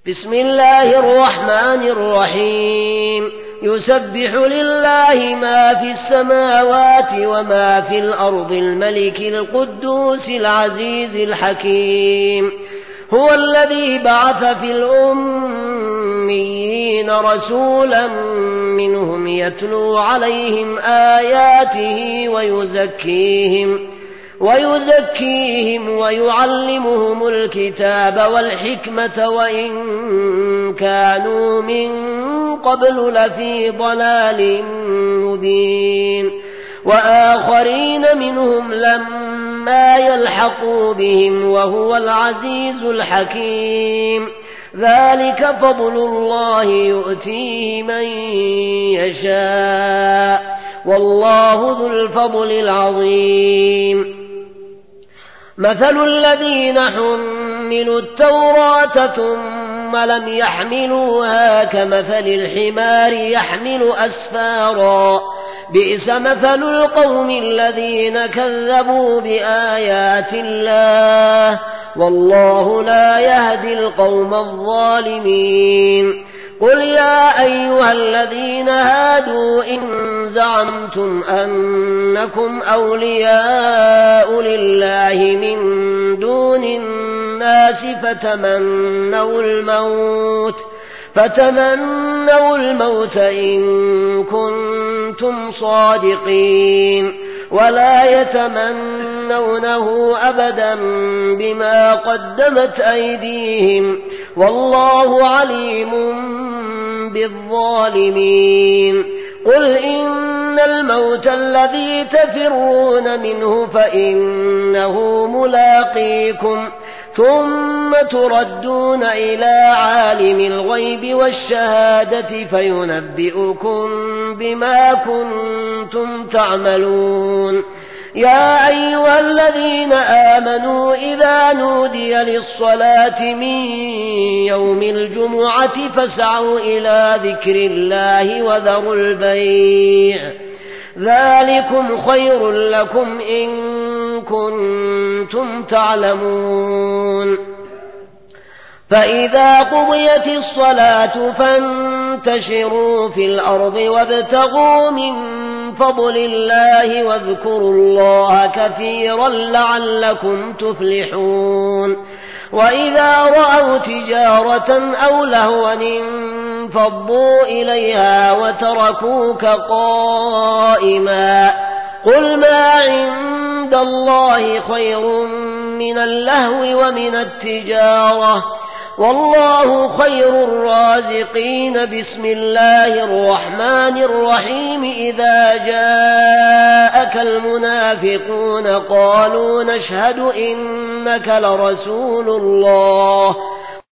بسم الله الرحمن الرحيم يسبح لله ما في السماوات وما في الأرض الملك القدوس العزيز الحكيم هو الذي بعث في الأميين رسولا منهم يتلو عليهم آياته ويزكيهم ويعلمهم الكتاب والحكمة وإن كانوا من قبل لفي ضلال مبين وآخرين منهم لما يلحقوا بهم وهو العزيز الحكيم ذلك فضل الله يؤتيه من يشاء والله ذو الفضل العظيم مثل الذين حملوا التوراة ثم لم يحملوها كمثل الحمار يحمل أسفارا بئس مثل القوم الذين كذبوا بآيات الله والله لا يهدي القوم الظالمين قل يا أيها الذين هادوا إن زعمتم أنكم أولياء لله من دون الناس فتمنوا الموت إن كنتم صادقين ولا يتمنونه أبدا بما قدمت أيديهم والله عليم بالظالمين قل إن الموت الذي تفرون منه فإنه ملاقيكم ثم تردون إلى عالم الغيب والشهادة فينبئكم بما كنتم تعملون يا أيها الذين آمنوا إذا نودي للصلاة من يوم الجمعة فاسعوا إلى ذكر الله وذروا البيع ذلكم خير لكم إن كنتم تعلمون فإذا قضيت الصلاة فانتشروا في الأرض وابتغوا من فضل الله واذكروا الله كثيرا لعلكم تفلحون وإذا رأوا تجارة أو لهوا انفضوا إليها وتركوك قائما قل ما عند الله خير من اللهو ومن التجارة والله خير الرازقين بسم الله الرحمن الرحيم إذا جاءك المنافقون قالوا نشهد إنك لرسول الله